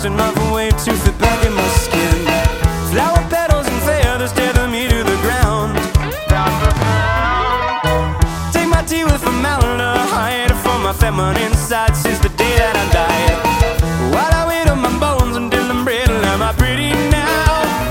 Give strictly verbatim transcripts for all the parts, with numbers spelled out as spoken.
just another way to fit back in my skin. Flower petals and feathers tether me to the ground. Take my tea with formaldehyde for my feminine side since the day that I died. While I wait on my bones until I'm brittle, am I pretty now?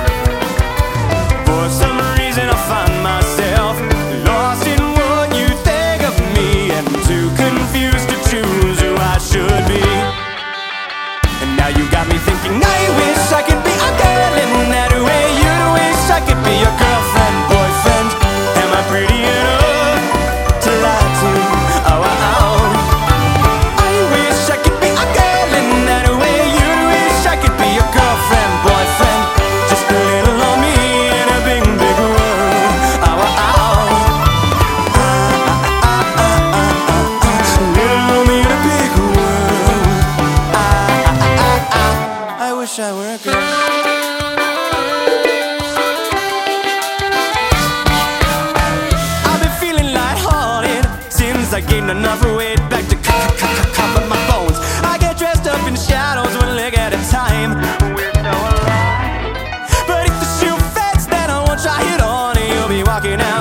For some reason I find myself lost in what you think of me, and too confused to choose who I should be. And now you got me thinking, I wish I could be a girl in that way. You wish I could be your girlfriend, boyfriend. Am I pretty enough to lie to? Oh, oh, oh. I wish I could be a girl in that way. You wish I could be your girlfriend, boyfriend. Just a little on me in a big, big world. Oh, oh, oh. Ah, ah, ah, ah, ah, ah. Just a little on me in a big world. Ah, ah, ah, ah. I wish I were a girl. I gained enough weight back to cover my bones. I get dressed up in shadows one leg at a time. We're so alive. But if the shoe fits, then I won't try it on. You'll be walking out